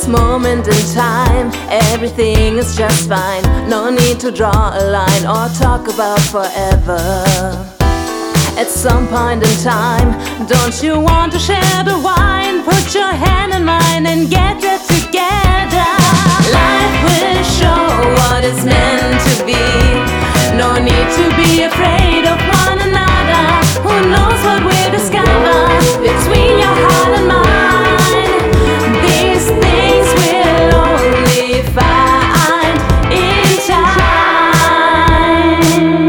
this moment in time, everything is just fine. No need to draw a line or talk about forever. At some point in time, don't you want to share the wine? Put your hand in mine and get it together. Life will show what it's meant to be. No need to be afraid of one another. Who knows what we'll discover between your heart and mine? These things we'll only find in time.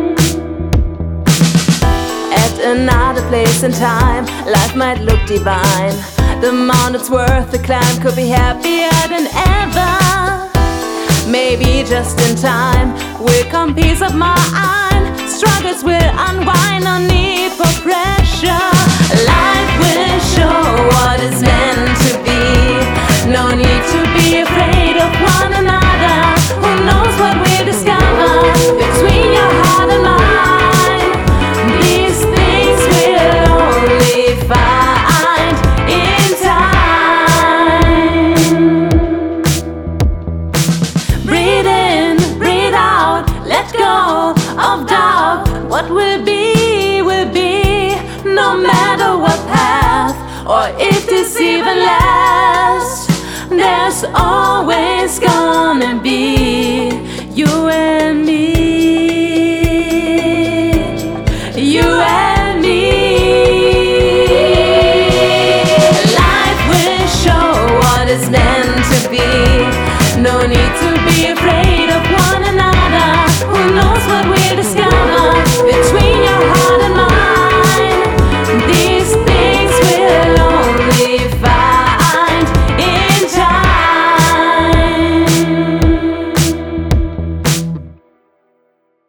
At another place and time, life might look divine. The amount it's worth the climb could be happier than ever. Maybe just in time will come peace of mind. Struggles will unwind, no need for pressure. Life will show what is meant to be. No need to be afraid of one another. Who knows what we'll discover between your heart and mine? These things we'll only find in time. Breathe in, breathe out, let go of doubt. What will be, no matter what path, or if this even lasts. There's